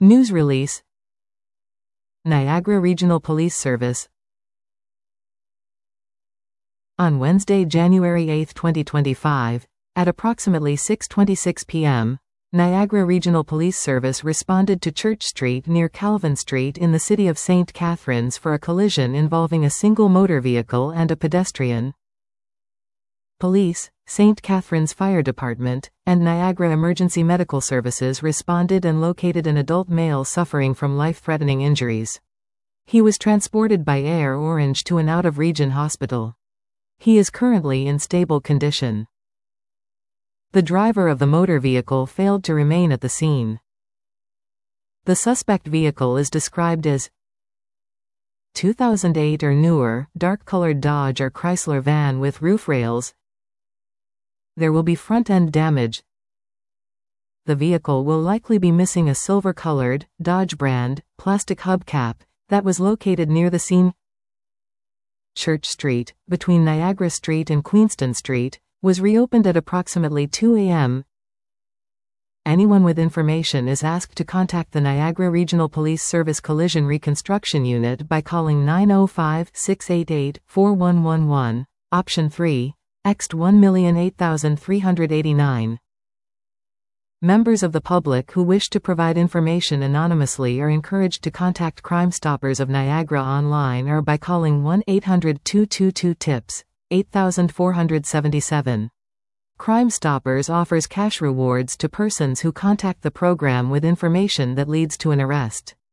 News release. Niagara Regional Police Service. On Wednesday, January 8, 2025, at approximately 6:26 p.m., Niagara Regional Police Service responded to Church Street near Calvin Street in the city of St. Catharines for a collision involving a single motor vehicle and a pedestrian. Police, St. Catharines Fire Department, and Niagara Emergency Medical Services responded and located an adult male suffering from life-threatening injuries. He was transported by Air Orange to an out-of-region hospital. He is currently in stable condition. The driver of the motor vehicle failed to remain at the scene. The suspect vehicle is described as 2008 or newer, dark-colored Dodge or Chrysler van with roof rails. There will be front-end damage. The vehicle will likely be missing a silver-colored, Dodge brand, plastic hubcap, that was located near the scene. Church Street, between Niagara Street and Queenston Street, was reopened at approximately 2 a.m. Anyone with information is asked to contact the Niagara Regional Police Service Collision Reconstruction Unit by calling 905-688-4111, option 3, Ext 1,008,389. Members of the public who wish to provide information anonymously are encouraged to contact Crime Stoppers of Niagara online or by calling 1-800-222-TIPS, 8477. Crime Stoppers offers cash rewards to persons who contact the program with information that leads to an arrest.